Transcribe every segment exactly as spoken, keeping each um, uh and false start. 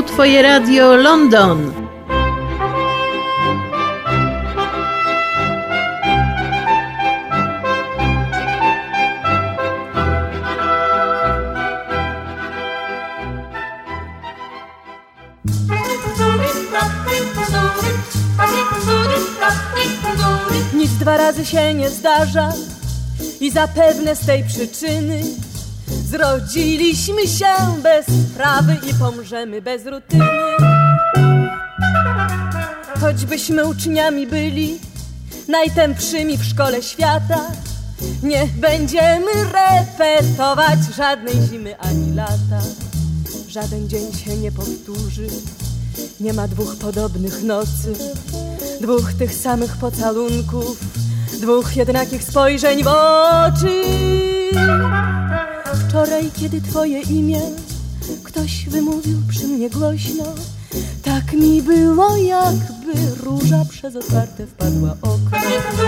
Twoje Radio London. Nic dwa razy się nie zdarza i zapewne z tej przyczyny zrodziliśmy się bez sprawy i pomrzemy bez rutyny. Choćbyśmy uczniami byli najtępszymi w szkole świata, nie będziemy repetować żadnej zimy ani lata. Żaden dzień się nie powtórzy, nie ma dwóch podobnych nocy, dwóch tych samych pocałunków, dwóch jednakich spojrzeń w oczy. Wczoraj, kiedy twoje imię ktoś wymówił przy mnie głośno, tak mi było, jakby róża przez otwarte wpadła okno.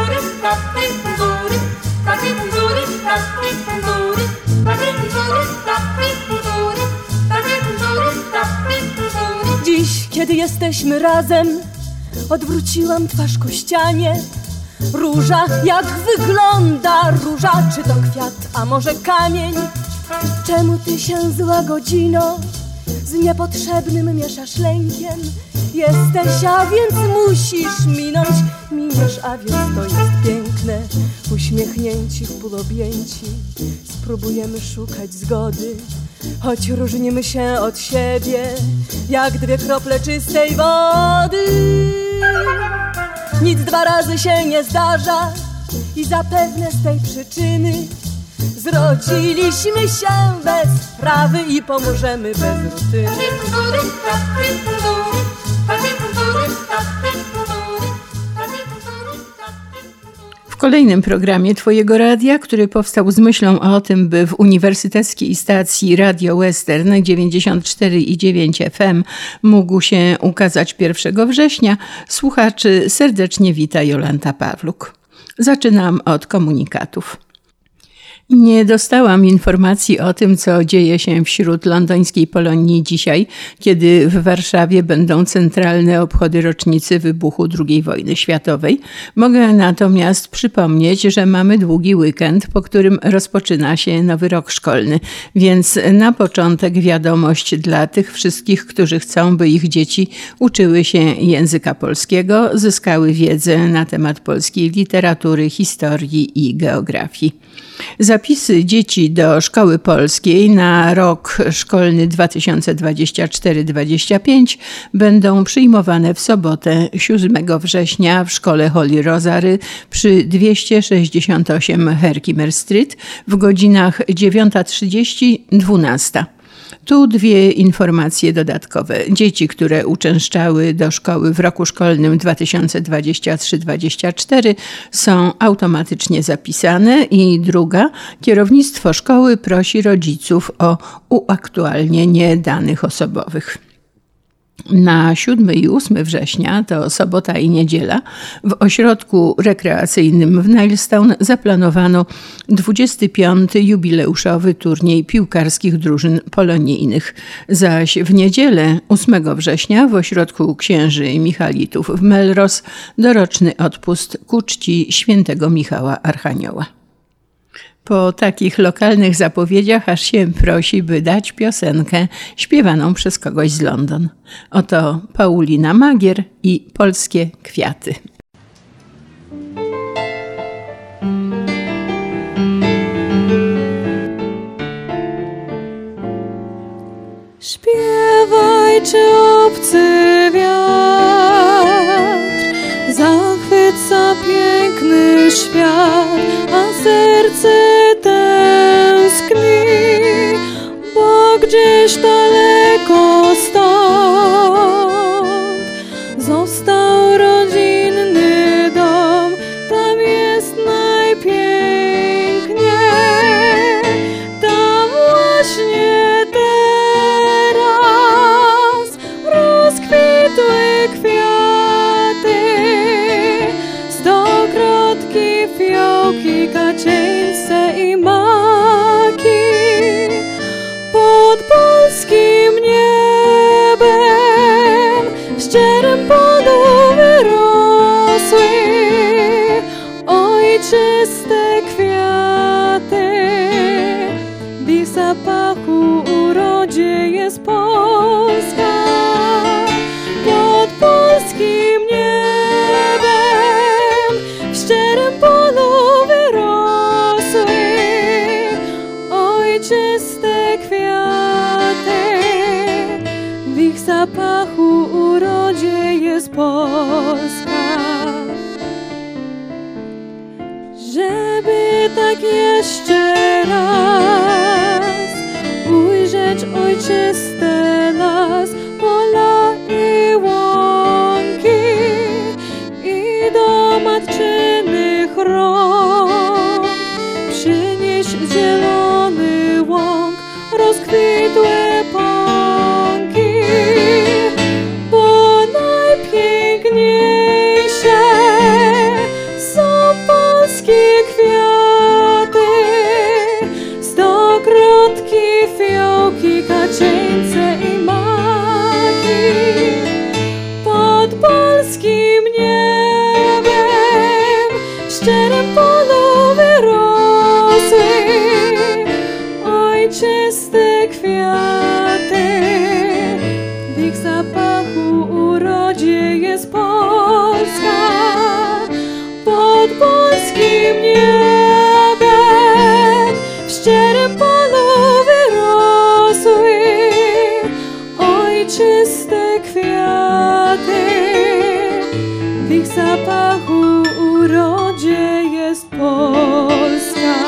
Dziś, kiedy jesteśmy razem, odwróciłam twarz ku ścianie. Róża, jak wygląda róża? Czy to kwiat, a może kamień? Czemu ty się, zła godzino, z niepotrzebnym mieszasz lękiem? Jesteś, a więc musisz minąć. Miniesz, a więc to jest piękne. Uśmiechnięci, wpólobjęci, spróbujemy szukać zgody, choć różnimy się od siebie jak dwie krople czystej wody. Nic dwa razy się nie zdarza i zapewne z tej przyczyny zrodziliśmy się bez sprawy i pomożemy bez rutyny. W kolejnym programie Twojego radia, który powstał z myślą o tym, by w uniwersyteckiej stacji Radio Western dziewięćdziesiąt cztery i dziewięć F M mógł się ukazać pierwszego września, słuchaczy serdecznie wita Jolanta Pawluk. Zaczynam od komunikatów. Nie dostałam informacji o tym, co dzieje się wśród londyńskiej Polonii dzisiaj, kiedy w Warszawie będą centralne obchody rocznicy wybuchu drugiej wojny światowej. Mogę natomiast przypomnieć, że mamy długi weekend, po którym rozpoczyna się nowy rok szkolny, więc na początek wiadomość dla tych wszystkich, którzy chcą, by ich dzieci uczyły się języka polskiego, zyskały wiedzę na temat polskiej literatury, historii i geografii. Zapisy dzieci do szkoły polskiej na rok szkolny dwa tysiące dwudziesty czwarty dwudziesty piąty będą przyjmowane w sobotę siódmego września w szkole Holy Rosary przy dwieście sześćdziesiąt osiem Herkimer Street w godzinach dziewiąta trzydzieści do dwunastej. Tu dwie informacje dodatkowe. Dzieci, które uczęszczały do szkoły w roku szkolnym dwa tysiące dwudziesty trzeci dwudziesty czwarty są automatycznie zapisane i druga, kierownictwo szkoły prosi rodziców o uaktualnienie danych osobowych. Na siódmego i ósmego września, to sobota i niedziela, w ośrodku rekreacyjnym w Nilestown zaplanowano dwudziesty piąty jubileuszowy turniej piłkarskich drużyn polonijnych. Zaś w niedzielę ósmego września w ośrodku księży Michalitów w Melrose doroczny odpust ku czci świętego Michała Archanioła. Po takich lokalnych zapowiedziach aż się prosi, by dać piosenkę śpiewaną przez kogoś z London. Oto Paulina Magier i Polskie kwiaty. Śpiewaj, czy obcy wiatr zachwyca piękny świat, a serce tęskni, bo gdzieś daleko stąd został rodzinny dom, tam jest najpiękniej, tam właśnie teraz rozkwitły kwiaty. szczerym polu wyrosły ojczyste kwiaty. W ich zapachu urodzie jest Polska. Pod polskim niebem w szczerym polu wyrosły ojczyste kwiaty. W ich zapachu urodzie jest Polska. Żeby tak jeszcze raz ujrzeć ojczyste las, pola i łąki i do matczynych rąk przynieść zielony łąk, rozkwitłe pąki, bo najpiękniejsze są polskie kwiaty, stokrotki, fiołki, kaczeńce i maki. Pod polskim niebem w szczerym polu wyrosły ojczyste kwiaty. W ich zapachu urodzie jest Polska. Pod polskim niebem w szczerym polu wyrosły ojczyste kwiaty. W ich zapachu urodzie jest Polska.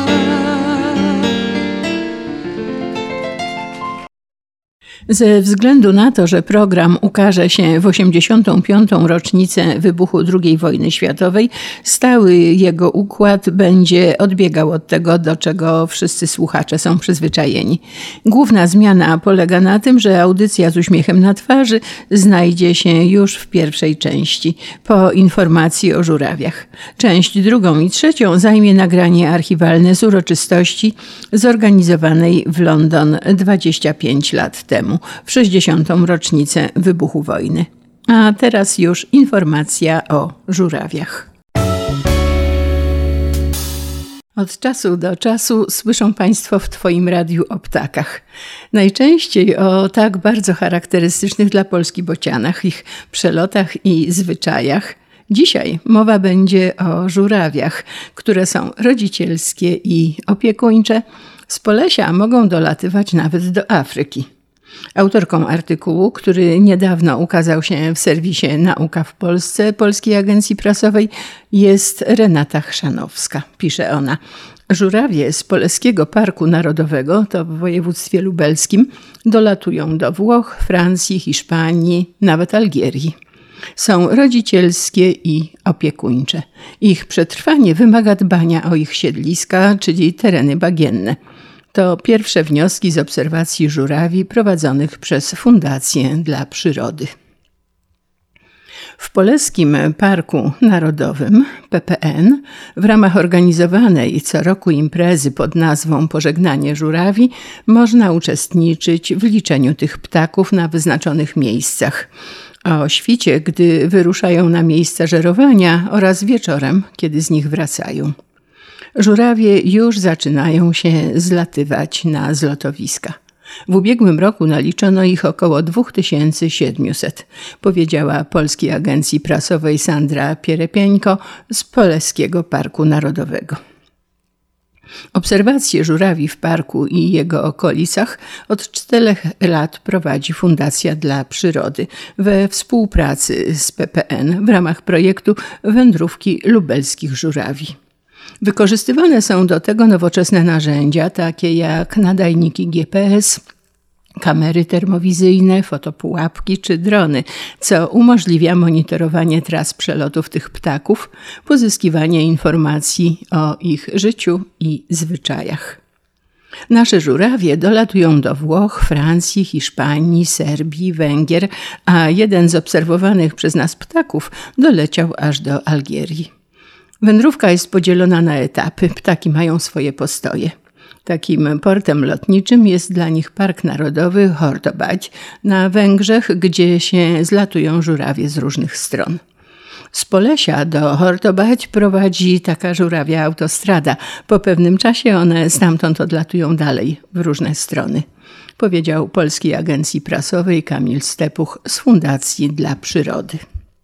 Ze względu na to, że program ukaże się w osiemdziesiątą piątą rocznicę wybuchu drugiej wojny światowej, stały jego układ będzie odbiegał od tego, do czego wszyscy słuchacze są przyzwyczajeni. Główna zmiana polega na tym, że audycja z uśmiechem na twarzy znajdzie się już w pierwszej części, po informacji o żurawiach. Część drugą i trzecią zajmie nagranie archiwalne z uroczystości zorganizowanej w London dwadzieścia pięć lat temu, w sześćdziesiątą rocznicę wybuchu wojny. A teraz już informacja o żurawiach. Od czasu do czasu słyszą Państwo w Twoim radiu o ptakach. Najczęściej o tak bardzo charakterystycznych dla Polski bocianach, ich przelotach i zwyczajach. Dzisiaj mowa będzie o żurawiach, które są rodzicielskie i opiekuńcze. Z Polesia mogą dolatywać nawet do Afryki. Autorką artykułu, który niedawno ukazał się w serwisie Nauka w Polsce Polskiej Agencji Prasowej, jest Renata Chrzanowska. Pisze ona: żurawie z Poleskiego Parku Narodowego, to w województwie lubelskim, dolatują do Włoch, Francji, Hiszpanii, nawet Algierii. Są rodzicielskie i opiekuńcze. Ich przetrwanie wymaga dbania o ich siedliska, czyli tereny bagienne. To pierwsze wnioski z obserwacji żurawi prowadzonych przez Fundację dla Przyrody. W Polskim Parku Narodowym P P N w ramach organizowanej co roku imprezy pod nazwą Pożegnanie żurawi można uczestniczyć w liczeniu tych ptaków na wyznaczonych miejscach. O świcie, gdy wyruszają na miejsca żerowania, oraz wieczorem, kiedy z nich wracają. Żurawie już zaczynają się zlatywać na zlotowiska. W ubiegłym roku naliczono ich około dwa tysiące siedemset, powiedziała Polskiej Agencji Prasowej Sandra Pierepieńko z Poleskiego Parku Narodowego. Obserwacje żurawi w parku i jego okolicach od czterech lat prowadzi Fundacja dla Przyrody we współpracy z P P N w ramach projektu Wędrówki lubelskich żurawi. Wykorzystywane są do tego nowoczesne narzędzia, takie jak nadajniki G P S, kamery termowizyjne, fotopułapki czy drony, co umożliwia monitorowanie tras przelotów tych ptaków, pozyskiwanie informacji o ich życiu i zwyczajach. Nasze żurawie dolatują do Włoch, Francji, Hiszpanii, Serbii, Węgier, a jeden z obserwowanych przez nas ptaków doleciał aż do Algierii. Wędrówka jest podzielona na etapy, ptaki mają swoje postoje. Takim portem lotniczym jest dla nich Park Narodowy Hortobágy na Węgrzech, gdzie się zlatują żurawie z różnych stron. Z Polesia do Hortobágy prowadzi taka żurawia autostrada. Po pewnym czasie one stamtąd odlatują dalej w różne strony, powiedział Polskiej Agencji Prasowej Kamil Stepuch z Fundacji dla Przyrody.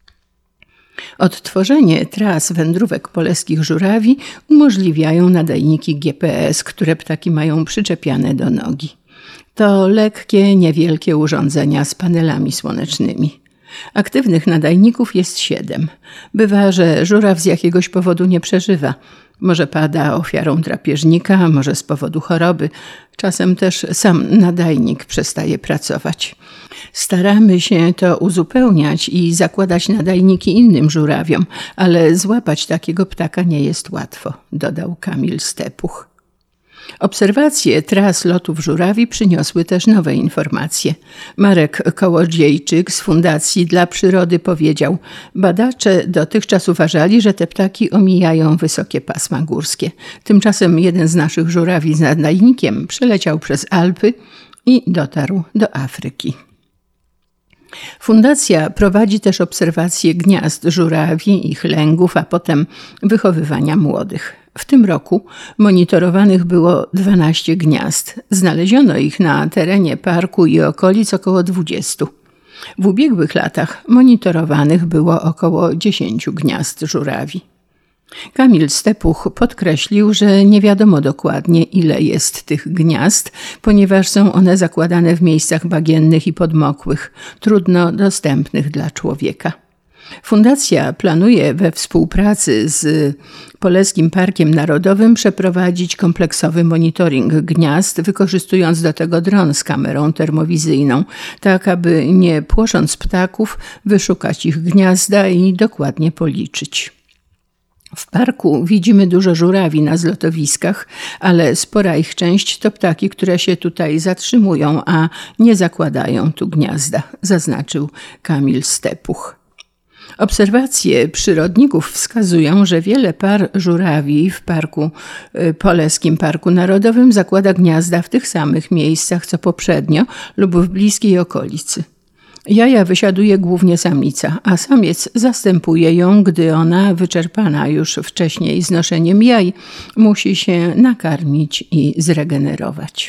Odtworzenie tras wędrówek poleskich żurawi umożliwiają nadajniki G P S, które ptaki mają przyczepiane do nogi. To lekkie, niewielkie urządzenia z panelami słonecznymi. Aktywnych nadajników jest siedem. Bywa, że żuraw z jakiegoś powodu nie przeżywa. Może pada ofiarą drapieżnika, może z powodu choroby. Czasem też sam nadajnik przestaje pracować. Staramy się to uzupełniać i zakładać nadajniki innym żurawiom, ale złapać takiego ptaka nie jest łatwo, dodał Kamil Stepuch. Obserwacje tras lotów żurawi przyniosły też nowe informacje. Marek Kołodziejczyk z Fundacji dla Przyrody powiedział: badacze dotychczas uważali, że te ptaki omijają wysokie pasma górskie. Tymczasem jeden z naszych żurawi z nadajnikiem przeleciał przez Alpy i dotarł do Afryki. Fundacja prowadzi też obserwacje gniazd żurawi, ich lęgów, a potem wychowywania młodych. W tym roku monitorowanych było dwanaście gniazd. Znaleziono ich na terenie parku i okolic około dwudziestu. W ubiegłych latach monitorowanych było około dziesięciu gniazd żurawi. Kamil Stepuch podkreślił, że nie wiadomo dokładnie, ile jest tych gniazd, ponieważ są one zakładane w miejscach bagiennych i podmokłych, trudno dostępnych dla człowieka. Fundacja planuje we współpracy z Poleskim Parkiem Narodowym przeprowadzić kompleksowy monitoring gniazd, wykorzystując do tego dron z kamerą termowizyjną, tak aby nie płosząc ptaków, wyszukać ich gniazda i dokładnie policzyć. W parku widzimy dużo żurawi na zlotowiskach, ale spora ich część to ptaki, które się tutaj zatrzymują, a nie zakładają tu gniazda, zaznaczył Kamil Stepuch. Obserwacje przyrodników wskazują, że wiele par żurawi w parku, Poleskim Parku Narodowym zakłada gniazda w tych samych miejscach co poprzednio lub w bliskiej okolicy. Jaja wysiaduje głównie samica, a samiec zastępuje ją, gdy ona, wyczerpana już wcześniej znoszeniem jaj, musi się nakarmić i zregenerować.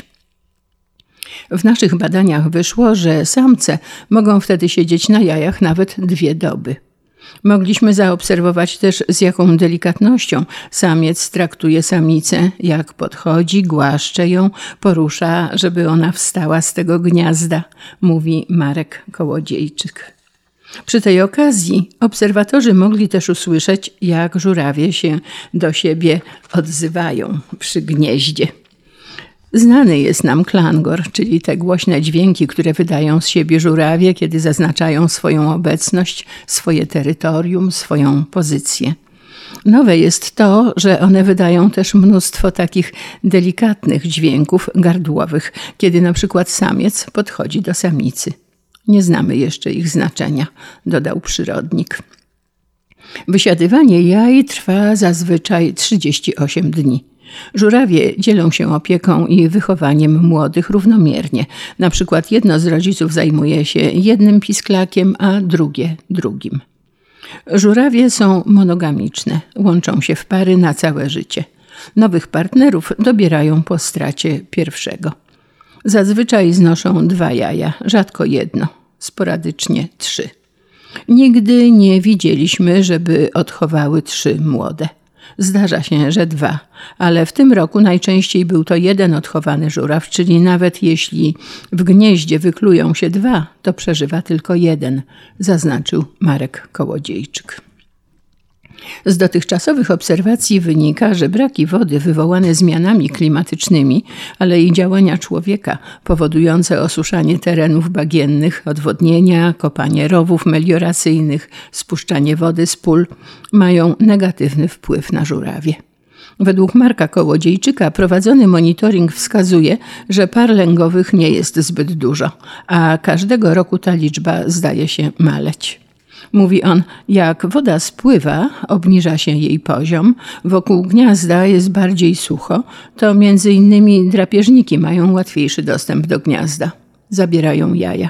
W naszych badaniach wyszło, że samce mogą wtedy siedzieć na jajach nawet dwie doby. Mogliśmy zaobserwować też, z jaką delikatnością samiec traktuje samicę, jak podchodzi, głaszcze ją, porusza, żeby ona wstała z tego gniazda, mówi Marek Kołodziejczyk. Przy tej okazji obserwatorzy mogli też usłyszeć, jak żurawie się do siebie odzywają przy gnieździe. Znany jest nam klangor, czyli te głośne dźwięki, które wydają z siebie żurawie, kiedy zaznaczają swoją obecność, swoje terytorium, swoją pozycję. Nowe jest to, że one wydają też mnóstwo takich delikatnych dźwięków gardłowych, kiedy na przykład samiec podchodzi do samicy. Nie znamy jeszcze ich znaczenia, dodał przyrodnik. Wysiadywanie jaj trwa zazwyczaj trzydzieści osiem dni. Żurawie dzielą się opieką i wychowaniem młodych równomiernie. Na przykład jedno z rodziców zajmuje się jednym pisklakiem, a drugie drugim. Żurawie są monogamiczne, łączą się w pary na całe życie. Nowych partnerów dobierają po stracie pierwszego. Zazwyczaj znoszą dwa jaja, rzadko jedno, sporadycznie trzy. Nigdy nie widzieliśmy, żeby odchowały trzy młode. Zdarza się, że dwa, ale w tym roku najczęściej był to jeden odchowany żuraw, czyli nawet jeśli w gnieździe wyklują się dwa, to przeżywa tylko jeden, zaznaczył Marek Kołodziejczyk. Z dotychczasowych obserwacji wynika, że braki wody wywołane zmianami klimatycznymi, ale i działania człowieka powodujące osuszanie terenów bagiennych, odwodnienia, kopanie rowów melioracyjnych, spuszczanie wody z pól mają negatywny wpływ na żurawie. Według Marka Kołodziejczyka prowadzony monitoring wskazuje, że par lęgowych nie jest zbyt dużo, a każdego roku ta liczba zdaje się maleć. Mówi on, jak woda spływa, obniża się jej poziom, wokół gniazda jest bardziej sucho, to między innymi drapieżniki mają łatwiejszy dostęp do gniazda. Zabierają jaja.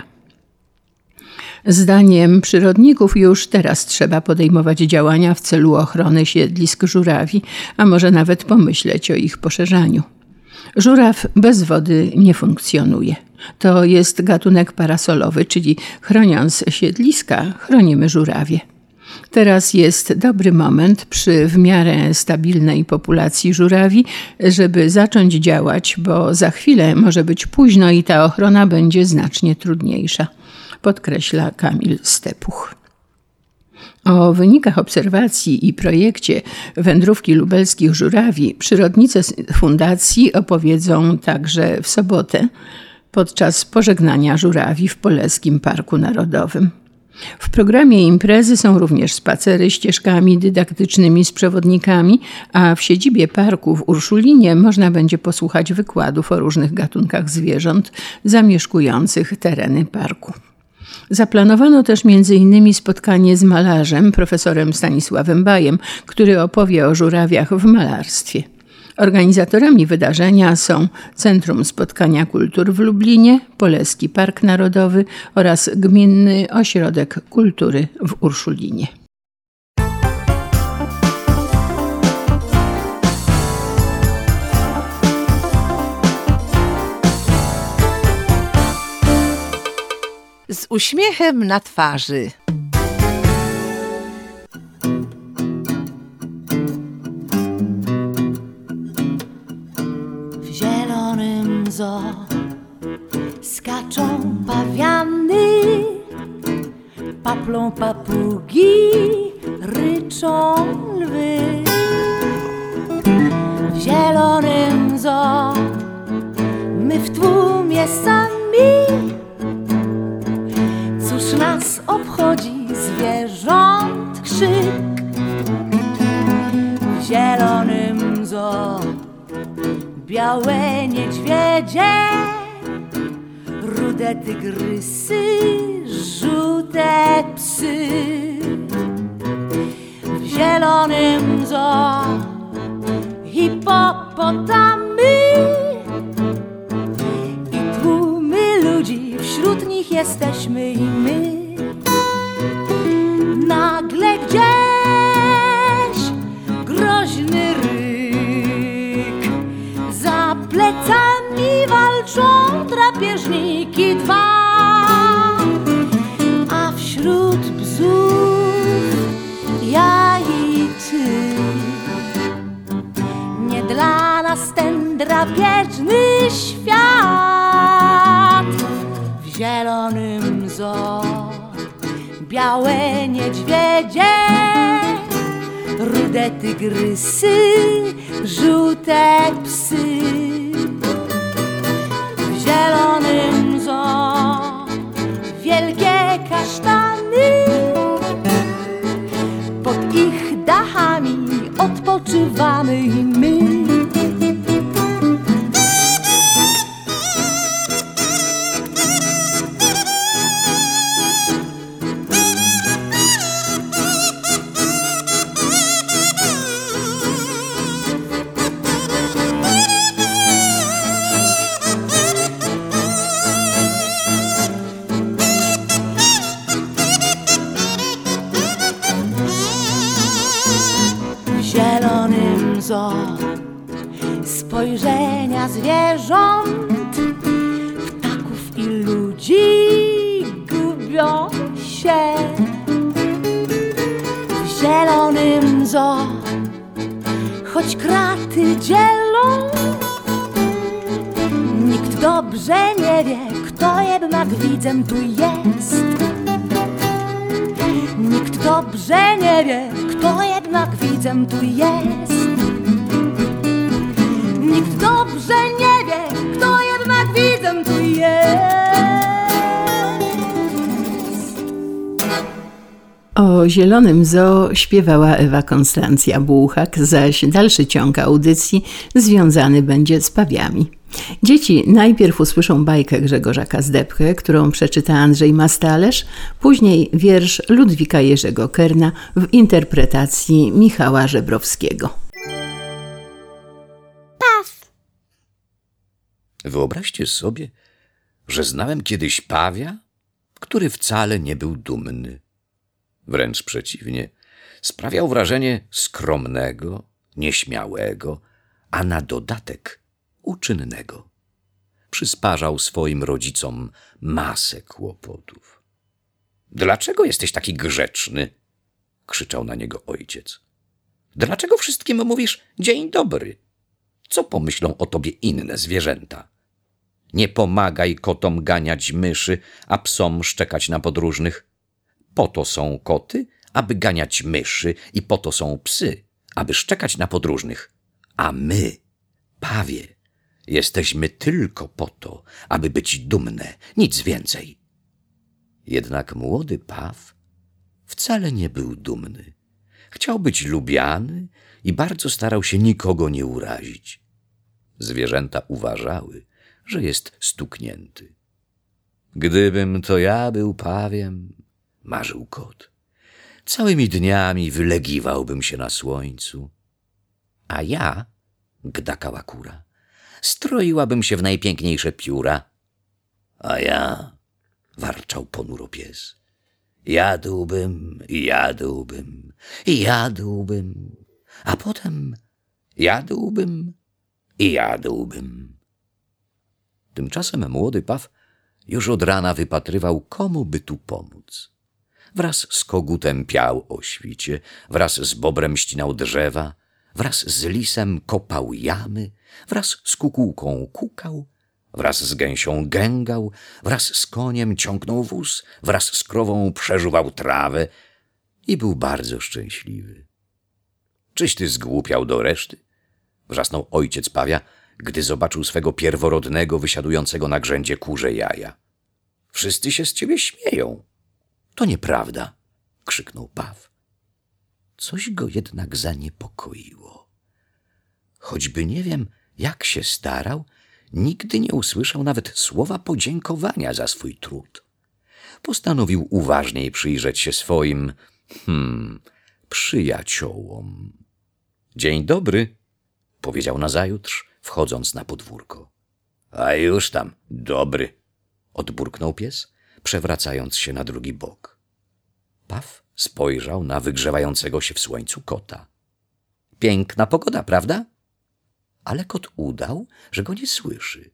Zdaniem przyrodników już teraz trzeba podejmować działania w celu ochrony siedlisk żurawi, a może nawet pomyśleć o ich poszerzaniu. Żuraw bez wody nie funkcjonuje. To jest gatunek parasolowy, czyli chroniąc siedliska, chronimy żurawie. Teraz jest dobry moment przy w miarę stabilnej populacji żurawi, żeby zacząć działać, bo za chwilę może być późno i ta ochrona będzie znacznie trudniejsza, podkreśla Kamil Stepuch. O wynikach obserwacji i projekcie wędrówki lubelskich żurawi przyrodnicy fundacji opowiedzą także w sobotę podczas pożegnania żurawi w Poleskim Parku Narodowym. W programie imprezy są również spacery ścieżkami dydaktycznymi z przewodnikami, a w siedzibie parku w Urszulinie można będzie posłuchać wykładów o różnych gatunkach zwierząt zamieszkujących tereny parku. Zaplanowano też między innymi spotkanie z malarzem, profesorem Stanisławem Bajem, który opowie o żurawiach w malarstwie. Organizatorami wydarzenia są Centrum Spotkania Kultur w Lublinie, Poleski Park Narodowy oraz Gminny Ośrodek Kultury w Urszulinie. Z uśmiechem na twarzy. W zielonym zoo skaczą pawiany, paplą papugi, ryczą lwy. W zielonym zoo my w tłumie sami. Cóż nas obchodzi zwierząt krzyk? W zielonym zoo białe niedźwiedzie, rude tygrysy, żółte psy. W zielonym zoo hipopotamy i tłumy ludzi, wśród nich jesteśmy i my. Nagle gdzieś groźny ryk, za plecami walczą drapieżniki dwa, a wśród bzów ja i ty. Nie dla nas ten drapieżny świat. W zielonym zoo białe niedźwiedzie, rude tygrysy, żółte psy. W zielonym zoo wielkie kasztany, pod ich dachami odpoczywamy i my. Spojrzenia zwierząt, ptaków i ludzi gubią się. W zielonym zoo, choć kraty dzielą, nikt dobrze nie wie, kto jednak widzem tu jest. Nikt dobrze nie wie, kto jednak widzem tu jest. Nikt dobrze nie wie, kto jednak widzem tu jest. O zielonym zoo śpiewała Ewa Konstancja Bułhak, zaś dalszy ciąg audycji związany będzie z pawiami. Dzieci najpierw usłyszą bajkę Grzegorza Kazdebkę, którą przeczyta Andrzej Mastalerz, później wiersz Ludwika Jerzego Kerna w interpretacji Michała Żebrowskiego. Paw. Wyobraźcie sobie, że znałem kiedyś pawia, który wcale nie był dumny. Wręcz przeciwnie, sprawiał wrażenie skromnego, nieśmiałego, a na dodatek uczynnego. Przysparzał swoim rodzicom masę kłopotów. Dlaczego jesteś taki grzeczny? Krzyczał na niego ojciec. Dlaczego wszystkim mówisz dzień dobry? Co pomyślą o tobie inne zwierzęta? Nie pomagaj kotom ganiać myszy, a psom szczekać na podróżnych. Po to są koty, aby ganiać myszy, i po to są psy, aby szczekać na podróżnych. A my, pawie, jesteśmy tylko po to, aby być dumne, nic więcej. Jednak młody paw wcale nie był dumny. Chciał być lubiany i bardzo starał się nikogo nie urazić. Zwierzęta uważały, że jest stuknięty. Gdybym to ja był pawiem, marzył kot, całymi dniami wylegiwałbym się na słońcu. A ja, gdakała kura, stroiłabym się w najpiękniejsze pióra. A ja, warczał ponuro pies, jadłbym i jadłbym i jadłbym, a potem jadłbym i jadłbym. Tymczasem młody paw już od rana wypatrywał, komu by tu pomóc. Wraz z kogutem piał o świcie, wraz z bobrem ścinał drzewa, wraz z lisem kopał jamy, wraz z kukułką kukał, wraz z gęsią gęgał, wraz z koniem ciągnął wóz, wraz z krową przeżuwał trawę i był bardzo szczęśliwy. Czyś ty zgłupiał do reszty? Wrzasnął ojciec pawia, gdy zobaczył swego pierworodnego wysiadującego na grzędzie kurze jaja. Wszyscy się z ciebie śmieją. To nieprawda, krzyknął paw. Coś go jednak zaniepokoiło. Choćby nie wiem, jak się starał, nigdy nie usłyszał nawet słowa podziękowania za swój trud. Postanowił uważniej przyjrzeć się swoim, hmm, przyjaciołom. Dzień dobry, powiedział nazajutrz, wchodząc na podwórko. A już tam, dobry, odburknął pies, przewracając się na drugi bok. Paw spojrzał na wygrzewającego się w słońcu kota. Piękna pogoda, prawda? Ale kot udał, że go nie słyszy.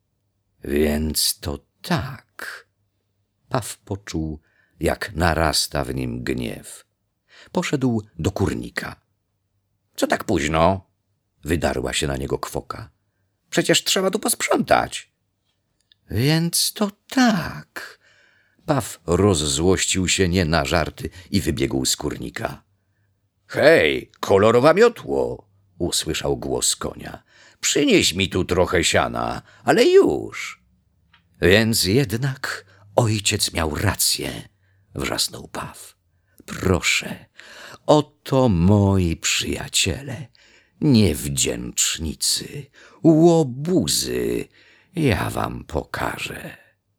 Więc to tak. Paw poczuł, jak narasta w nim gniew. Poszedł do kurnika. Co tak późno? Wydarła się na niego kwoka. Przecież trzeba tu posprzątać. Więc to tak. Paw rozzłościł się nie na żarty i wybiegł z kurnika. Hej, kolorowa miotło, usłyszał głos konia. Przynieś mi tu trochę siana, ale już. Więc jednak ojciec miał rację, wrzasnął paw. Proszę, oto moi przyjaciele, niewdzięcznicy, łobuzy, ja wam pokażę.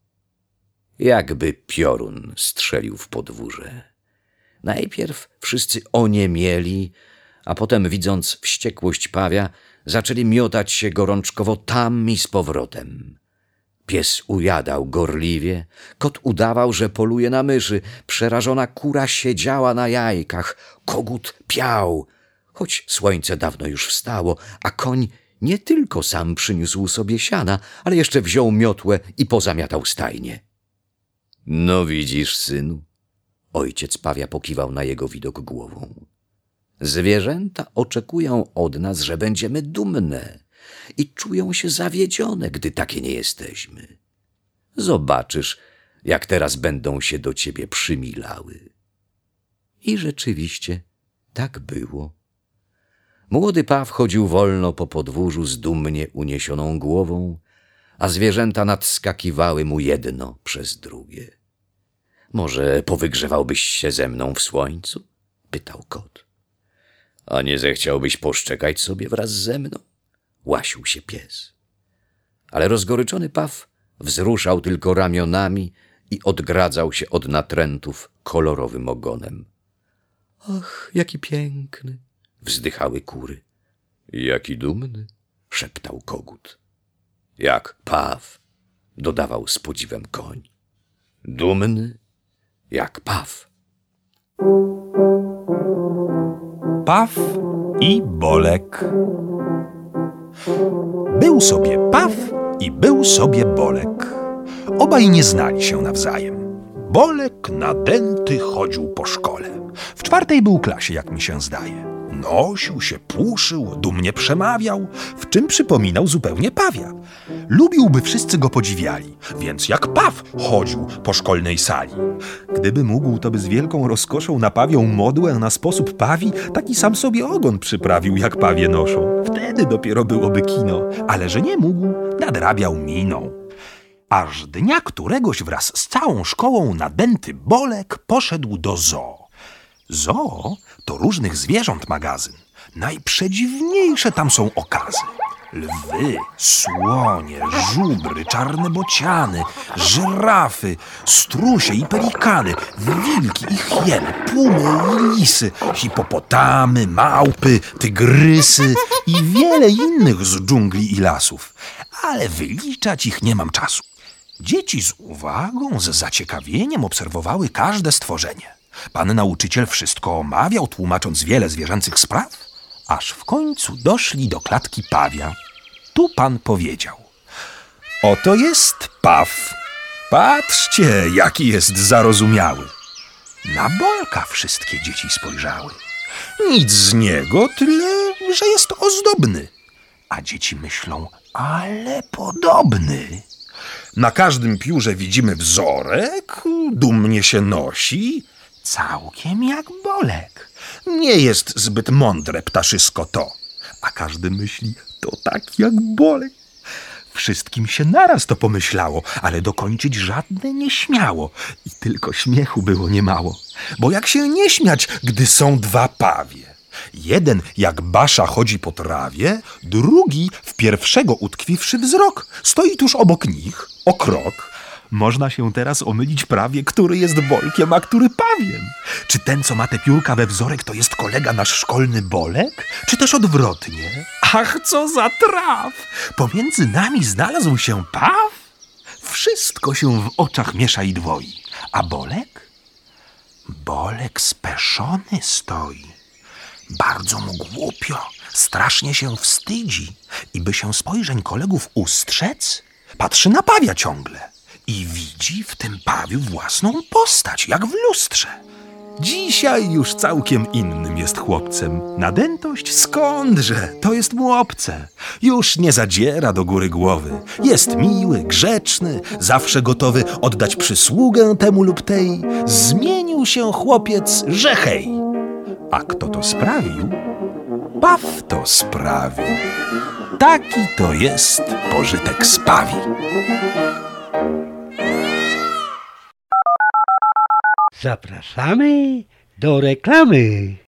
Jakby piorun strzelił w podwórze. Najpierw wszyscy oniemieli, a potem, widząc wściekłość pawia, zaczęli miotać się gorączkowo tam i z powrotem. Pies ujadał gorliwie, kot udawał, że poluje na myszy, przerażona kura siedziała na jajkach, kogut piał, choć słońce dawno już wstało, a koń nie tylko sam przyniósł sobie siana, ale jeszcze wziął miotłę i pozamiatał stajnię. No widzisz, synu, ojciec pawia pokiwał na jego widok głową. Zwierzęta oczekują od nas, że będziemy dumne i czują się zawiedzione, gdy takie nie jesteśmy. Zobaczysz, jak teraz będą się do ciebie przymilały. I rzeczywiście tak było. Młody paw chodził wolno po podwórzu z dumnie uniesioną głową, a zwierzęta nadskakiwały mu jedno przez drugie. Może powygrzewałbyś się ze mną w słońcu? Pytał kot. A nie zechciałbyś poszczekać sobie wraz ze mną? Łasił się pies. ale rozgoryczony Paw wzruszał tylko ramionami i odgradzał się od natrętów kolorowym ogonem. Ach, jaki piękny, wzdychały kury. Jaki dumny, szeptał kogut. Jak Paw, dodawał z podziwem koń. Dumny jak Paw. Paw i Bolek. Był sobie Paw i był sobie Bolek. Obaj nie znali się nawzajem. Bolek nadęty chodził po szkole. W czwartej był klasie, jak mi się zdaje. Nosił się, puszył, dumnie przemawiał, w czym przypominał zupełnie Pawia. Lubił, by wszyscy go podziwiali, więc jak Paw chodził po szkolnej sali. Gdyby mógł, to by z wielką rozkoszą napawiał modłę na sposób Pawi, taki sam sobie ogon przyprawił, jak pawie noszą. Wtedy dopiero byłoby kino, ale że nie mógł, nadrabiał miną. Aż dnia któregoś wraz z całą szkołą nadęty Bolek poszedł do zoo. Zoo to różnych zwierząt magazyn. Najprzedziwniejsze tam są okazy. Lwy, słonie, żubry, czarne bociany, żyrafy, strusie i pelikany, wilki i hieny, pumy i lisy, hipopotamy, małpy, tygrysy i wiele innych z dżungli i lasów. Ale wyliczać ich nie mam czasu. Dzieci z uwagą, z zaciekawieniem obserwowały każde stworzenie. Pan nauczyciel wszystko omawiał, tłumacząc wiele zwierzęcych spraw, aż w końcu doszli do klatki pawia. Tu pan powiedział: oto jest Paw. Patrzcie, jaki jest zarozumiały. Na Bolka wszystkie dzieci spojrzały. Nic z niego, tyle, że jest ozdobny. A dzieci myślą, ale podobny. Na każdym piórze widzimy wzorek, dumnie się nosi. Całkiem jak Bolek. Nie jest zbyt mądre ptaszysko to. A każdy myśli, to tak jak Bolek. Wszystkim się naraz to pomyślało, ale dokończyć żadne nie śmiało. I tylko śmiechu było niemało. Bo jak się nie śmiać, gdy są dwa pawie? Jeden jak Basza chodzi po trawie, drugi w pierwszego utkwiwszy wzrok stoi tuż obok nich, o krok. Można się teraz omylić prawie, który jest Bolkiem, a który Pawiem. Czy ten, co ma te piórka we wzorek, to jest kolega nasz szkolny Bolek? Czy też odwrotnie? Ach, co za traf! Pomiędzy nami znalazł się Paw? Wszystko się w oczach miesza i dwoi. A Bolek? Bolek speszony stoi. Bardzo mu głupio, strasznie się wstydzi i by się spojrzeń kolegów ustrzec, patrzy na Pawia ciągle i widzi w tym Pawiu własną postać, jak w lustrze. Dzisiaj już całkiem innym jest chłopcem. Nadętość skądże, to jest mu obce. Już nie zadziera do góry głowy. Jest miły, grzeczny, zawsze gotowy oddać przysługę temu lub tej. Zmienił się chłopiec, że hej. A kto to sprawił? Paw to sprawił. Taki to jest pożytek z Pawi. Zapraszamy do reklamy.